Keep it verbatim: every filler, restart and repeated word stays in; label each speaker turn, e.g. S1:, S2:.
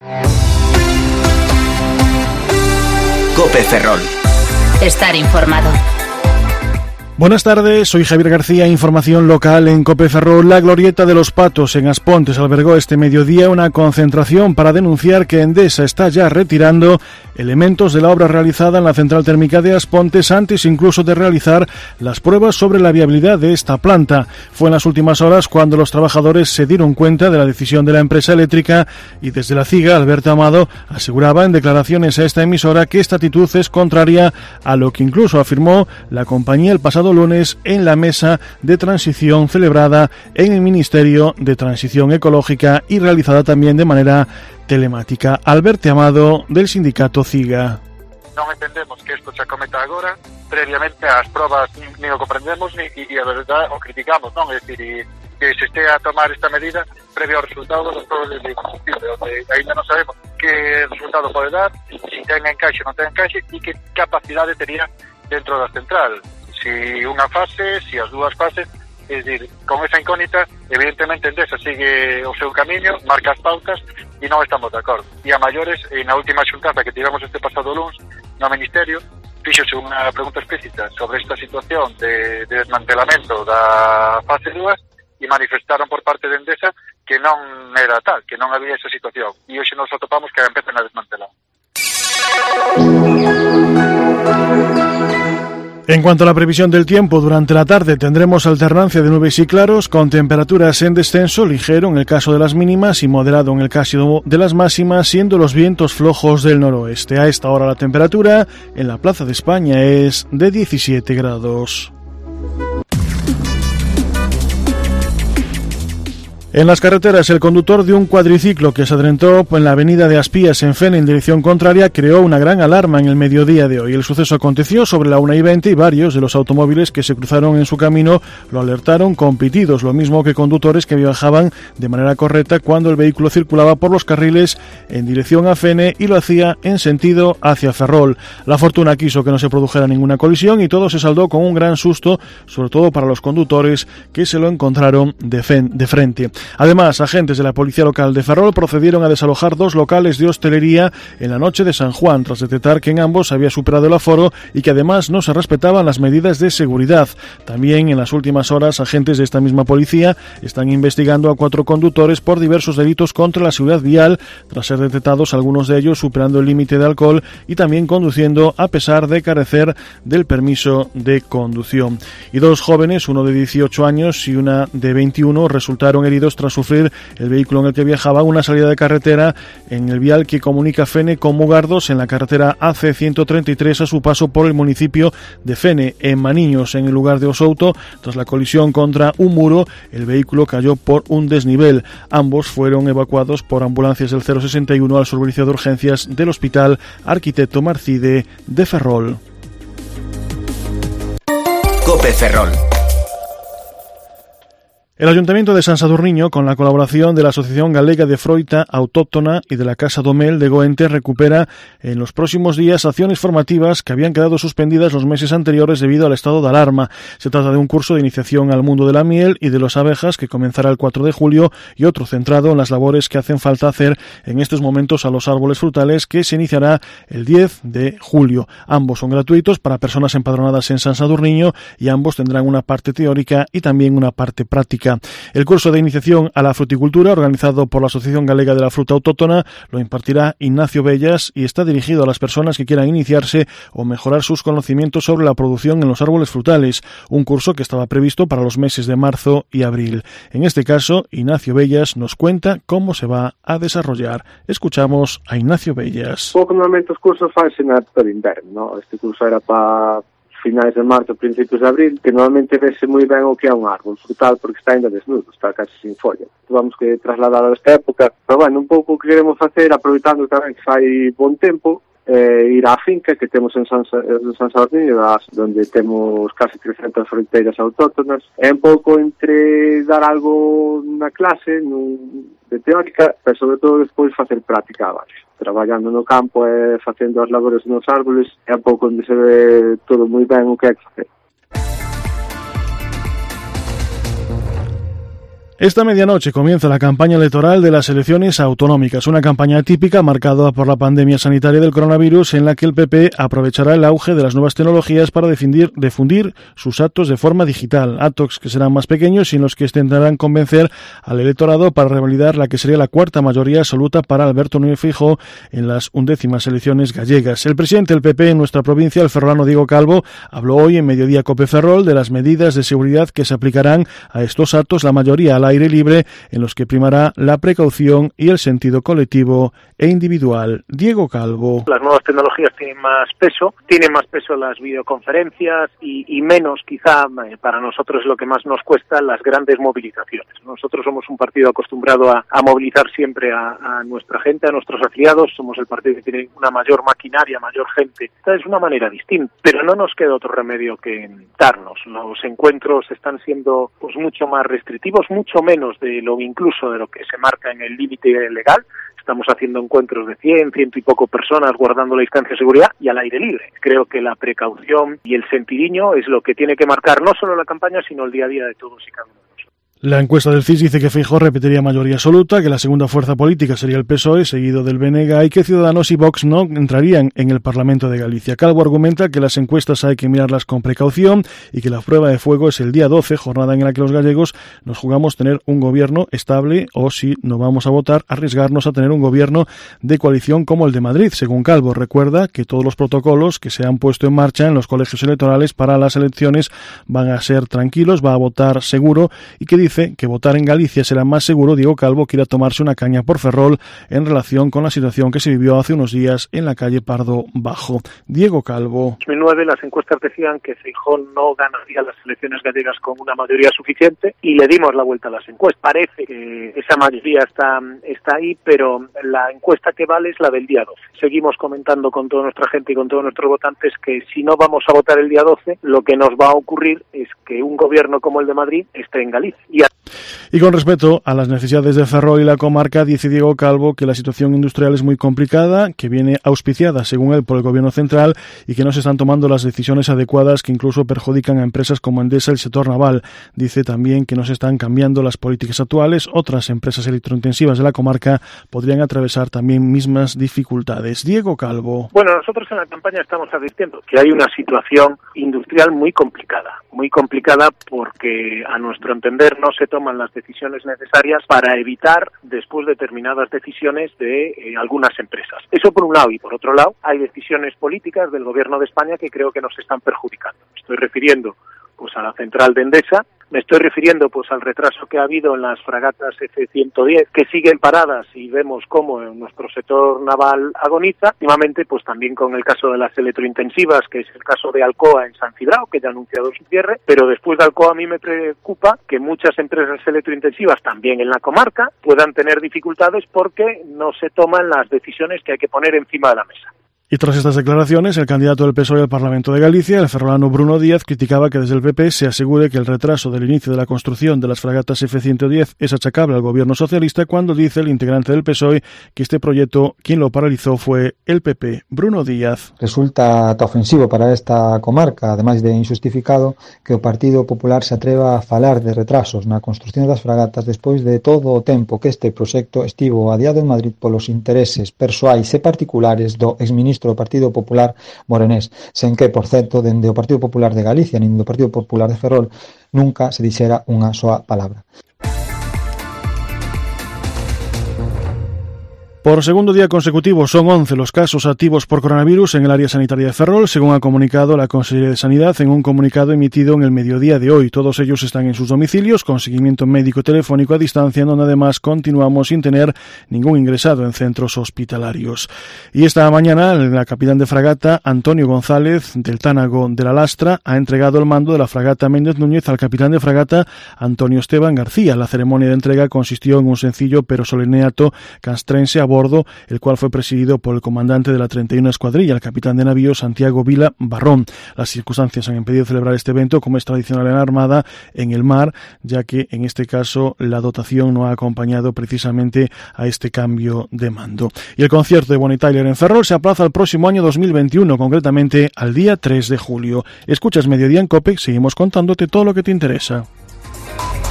S1: COPE Ferrol.
S2: Estar informado.
S3: Buenas tardes, soy Javier García, información local en COPE Ferrol. La Glorieta de los Patos en Aspontes albergó este mediodía una concentración para denunciar que Endesa está ya retirando elementos de la obra realizada en la central térmica de Aspontes antes incluso de realizar las pruebas sobre la viabilidad de esta planta. Fue en las últimas horas cuando los trabajadores se dieron cuenta de la decisión de la empresa eléctrica y desde la CIGA, Alberto Amado aseguraba en declaraciones a esta emisora que esta actitud es contraria a lo que incluso afirmó la compañía el pasado lunes en la mesa de transición celebrada en el Ministerio de Transición Ecológica y realizada también de manera telemática. Alberto Amado, del sindicato CIGA.
S4: Non entendemos que isto se acometa agora, previamente ás probas ni o comprendemos ni, e a verdade o criticamos, non? É dicir, que se estea a tomar esta medida previo ao resultado das probas de combustible, onde ainda non sabemos que resultado pode dar, se ten encaixe ou non ten encaixe e que capacidade tería dentro da central. Si unha fase, si as dúas fases, é dicir, con esa incógnita, evidentemente Endesa sigue o seu camiño, marca as pautas e non estamos de acordo. E a maiores, na última xuntanza que tivemos este pasado luns no Ministerio, fíxose unha pregunta explícita sobre esta situación de, de desmantelamento da fase dúas e manifestaron por parte de Endesa que non era tal, que non había esa situación. E hoxe nos atopamos que empezan a desmantelar.
S3: En cuanto a la previsión del tiempo, durante la tarde tendremos alternancia de nubes y claros con temperaturas en descenso ligero en el caso de las mínimas y moderado en el caso de las máximas, siendo los vientos flojos del noroeste. A esta hora la temperatura en la Plaza de España es de diecisiete grados. En las carreteras, el conductor de un cuadriciclo que se adelantó en la avenida de Aspías en Fene en dirección contraria creó una gran alarma en el mediodía de hoy. El suceso aconteció sobre la una y veinte y varios de los automóviles que se cruzaron en su camino lo alertaron con pitidos, lo mismo que conductores que viajaban de manera correcta cuando el vehículo circulaba por los carriles en dirección a Fene y lo hacía en sentido hacia Ferrol. La fortuna quiso que no se produjera ninguna colisión y todo se saldó con un gran susto, sobre todo para los conductores que se lo encontraron de, fen- de frente. Además, agentes de la Policía Local de Ferrol procedieron a desalojar dos locales de hostelería en la noche de San Juan, tras detectar que en ambos se había superado el aforo y que además no se respetaban las medidas de seguridad. También en las últimas horas, agentes de esta misma policía están investigando a cuatro conductores por diversos delitos contra la seguridad vial, tras ser detectados algunos de ellos superando el límite de alcohol y también conduciendo a pesar de carecer del permiso de conducción. Y dos jóvenes, uno de dieciocho años y una de veintiuno, resultaron heridos tras sufrir el vehículo en el que viajaban una salida de carretera en el vial que comunica Fene con Mugardos en la carretera A C ciento treinta y tres a su paso por el municipio de Fene. En Maniños, en el lugar de Osouto, tras la colisión contra un muro, el vehículo cayó por un desnivel. Ambos fueron evacuados por ambulancias del cero sesenta y uno al servicio de urgencias del Hospital Arquitecto Marcide de Ferrol.
S1: COPE Ferrol.
S3: El Ayuntamiento de San Sadurniño, con la colaboración de la Asociación Galega de Froita Autóctona y de la Casa Domel de Goente, recupera en los próximos días acciones formativas que habían quedado suspendidas los meses anteriores debido al estado de alarma. Se trata de un curso de iniciación al mundo de la miel y de las abejas que comenzará el cuatro de julio y otro centrado en las labores que hacen falta hacer en estos momentos a los árboles frutales, que se iniciará el diez de julio. Ambos son gratuitos para personas empadronadas en San Sadurniño y ambos tendrán una parte teórica y también una parte práctica. El curso de iniciación a la fruticultura, organizado por la Asociación Galega de la Fruta Autóctona, lo impartirá Ignacio Bellas y está dirigido a las personas que quieran iniciarse o mejorar sus conocimientos sobre la producción en los árboles frutales, un curso que estaba previsto para los meses de marzo y abril. En este caso, Ignacio Bellas nos cuenta cómo se va a desarrollar. Escuchamos a Ignacio Bellas.
S5: Pouco normalmente os cursos fanse na época de inverno, ¿no? Este curso era para finais de marzo, principios de abril, que normalmente vese moi ben o que é un árbol frutal porque está ainda desnudo, está casi sin folla. Vamos que trasladar a esta época, pero bueno, un pouco o que queremos facer, aproveitando tamén que fai bon tempo, eh, ir á finca que temos en San, en San Sadurniño, onde temos casi trescentas froiteiras autóctonas, é un pouco entre dar algo na clase, nun, de teórica, pero sobre todo despois facer práctica abaixo. Traballando no campo e facendo as labores nos árboles é un pouco onde se ve todo moi ben o que hai que facer.
S3: Esta medianoche comienza la campaña electoral de las elecciones autonómicas, una campaña típica marcada por la pandemia sanitaria del coronavirus en la que el P P aprovechará el auge de las nuevas tecnologías para difundir, difundir sus actos de forma digital, actos que serán más pequeños y en los que intentarán convencer al electorado para revalidar la que sería la cuarta mayoría absoluta para Alberto Núñez Feijóo en las undécimas elecciones gallegas. El presidente del P P en nuestra provincia, el ferrolano Diego Calvo, habló hoy en Mediodía Cope Ferrol de las medidas de seguridad que se aplicarán a estos actos, la mayoría al aire libre, en los que primará la precaución y el sentido colectivo e individual. Diego Calvo.
S6: Las nuevas tecnologías tienen más peso, tienen más peso las videoconferencias y, y menos, quizá, eh, para nosotros lo que más nos cuesta, las grandes movilizaciones. Nosotros somos un partido acostumbrado a, a movilizar siempre a, a nuestra gente, a nuestros afiliados, somos el partido que tiene una mayor maquinaria, mayor gente. Esta es una manera distinta, pero no nos queda otro remedio que darnos. Los encuentros están siendo pues mucho más restrictivos, mucho menos de lo incluso de lo que se marca en el límite legal. Estamos haciendo encuentros de cien, ciento y poco personas guardando la distancia de seguridad y al aire libre. Creo que la precaución y el sentidiño es lo que tiene que marcar no solo la campaña, sino el día a día de todos y cada uno de nosotros.
S3: La encuesta del C I S dice que Feijóo repetiría mayoría absoluta, que la segunda fuerza política sería el P S O E, seguido del B N G y que Ciudadanos y Vox no entrarían en el Parlamento de Galicia. Calvo argumenta que las encuestas hay que mirarlas con precaución y que la prueba de fuego es el día doce, jornada en la que los gallegos nos jugamos tener un gobierno estable o, si no vamos a votar, arriesgarnos a tener un gobierno de coalición como el de Madrid. Según Calvo, recuerda que todos los protocolos que se han puesto en marcha en los colegios electorales para las elecciones van a ser tranquilos, va a votar seguro y que dice Dice que votar en Galicia será más seguro. Diego Calvo quiere tomarse una caña por Ferrol en relación con la situación que se vivió hace unos días en la calle Pardo Bajo. Diego Calvo.
S6: En dos mil nueve las encuestas decían que Feijóo no ganaría las elecciones gallegas con una mayoría suficiente y le dimos la vuelta a las encuestas. Parece que esa mayoría está, está ahí, pero la encuesta que vale es la del día doce. Seguimos comentando con toda nuestra gente y con todos nuestros votantes que si no vamos a votar el día doce, lo que nos va a ocurrir es que un gobierno como el de Madrid esté en Galicia. Y
S3: Y con respecto a las necesidades de Ferrol y la comarca, dice Diego Calvo que la situación industrial es muy complicada, que viene auspiciada, según él, por el gobierno central y que no se están tomando las decisiones adecuadas que incluso perjudican a empresas como Endesa y el sector naval. Dice también que no se están cambiando las políticas actuales. Otras empresas electrointensivas de la comarca podrían atravesar también mismas dificultades. Diego Calvo.
S6: Bueno, nosotros en la campaña estamos advirtiendo que hay una situación industrial muy complicada, muy complicada porque a nuestro entender no se toman las decisiones necesarias para evitar después determinadas decisiones de eh, algunas empresas. Eso por un lado, y por otro lado hay decisiones políticas del Gobierno de España que creo que nos están perjudicando. Me estoy refiriendo pues a la central de Endesa, me estoy refiriendo pues al retraso que ha habido en las fragatas F ciento diez que siguen paradas y vemos cómo en nuestro sector naval agoniza. Últimamente pues también con el caso de las electrointensivas, que es el caso de Alcoa en San Cibrao, que ya ha anunciado su cierre, pero después de Alcoa a mí me preocupa que muchas empresas electrointensivas también en la comarca puedan tener dificultades porque no se toman las decisiones que hay que poner encima de la mesa.
S3: Y tras estas declaraciones, el candidato del P S O E al Parlamento de Galicia, el ferrolano Bruno Díaz, criticaba que desde el P P se asegure que el retraso del inicio de la construcción de las fragatas F ciento diez es achacable al gobierno socialista, cuando dice el integrante del P S O E que este proyecto quien lo paralizó fue el P P. Bruno Díaz.
S7: Resulta ofensivo para esta comarca, ademais de injustificado, que o Partido Popular se atreva a falar de retrasos na construcción das fragatas despois de todo o tempo que este proxecto estivo adiado en Madrid polos intereses persoais e particulares do exministro do Partido Popular morenés, sen que, por certo, dende o Partido Popular de Galicia nin do Partido Popular de Ferrol nunca se dixera unha soa palabra.
S3: Por segundo día consecutivo son once los casos activos por coronavirus en el área sanitaria de Ferrol, según ha comunicado la Consejería de Sanidad en un comunicado emitido en el mediodía de hoy. Todos ellos están en sus domicilios con seguimiento médico telefónico a distancia, donde además continuamos sin tener ningún ingresado en centros hospitalarios. Y esta mañana la capitán de fragata, Antonio González, del Tánago de la Lastra, ha entregado el mando de la fragata Méndez Núñez al capitán de fragata, Antonio Esteban García. La ceremonia de entrega consistió en un sencillo pero solemne acto castrense a bordo, el cual fue presidido por el comandante de la treinta y una Escuadrilla, el capitán de navío Santiago Vila Barrón. Las circunstancias han impedido celebrar este evento, como es tradicional en la Armada, en el mar, ya que en este caso la dotación no ha acompañado precisamente a este cambio de mando. Y el concierto de Bonnie Tyler en Ferrol se aplaza al próximo año dos mil veintiuno, concretamente al día tres de julio. Escuchas Mediodía en COPE, seguimos contándote todo lo que te interesa.